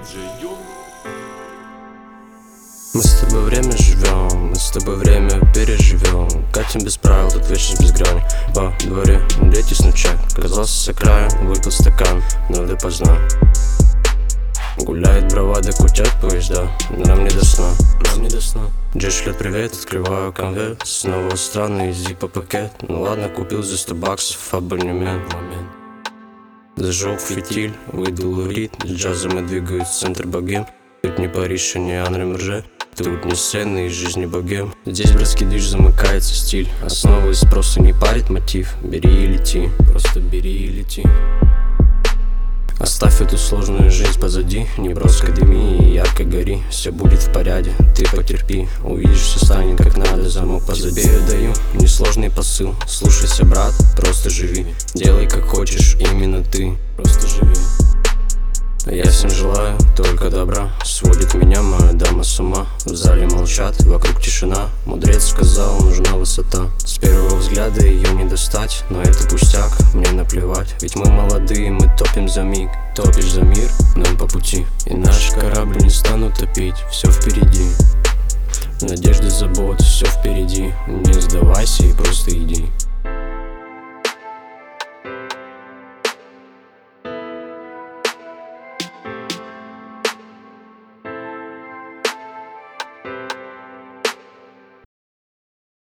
Мы с тобой время живем, мы с тобой время переживем. Катим без правил, тут вечность без грани. Во дворе дети стучат, казался с окрая, выпил стакан, но допоздна. Гуляет бравада, кутят поезда, нам не до сна, нам не до сна. Джей шлет привет, открываю конверт, снова странный из зипа пакет. Ну ладно, купил за 100 баксов абонемент. Зажег фитиль, выдул ритм, с джазом и двигаюсь в центр богем. Тут не Париж, и не Анри Мурже, тут не сцены из жизни богем. Здесь братский движ, замыкается стиль, основа из спроса не парит мотив. Бери и лети, просто бери и лети. Оставь эту сложную жизнь позади, не брось академии и ярко гори. Все будет в порядке, ты потерпи, увидишь, все станет как надо, замок позади. Тебе я даю несложный посыл, слушайся, брат, просто живи. Делай как хочешь, именно ты, просто живи. Я всем желаю только добра, сводит меня моя дама с ума. В зале молчат, вокруг тишина, мудрец сказал, нужна высота. С первого взгляда ее не достать, но это пустяк, мне наплевать. Ведь мы молодые, мы топим за миг, топишь за мир, нам по пути. И наш корабль не станут топить, все впереди. Надежды, забот, все впереди, не сдавайся и просто иди.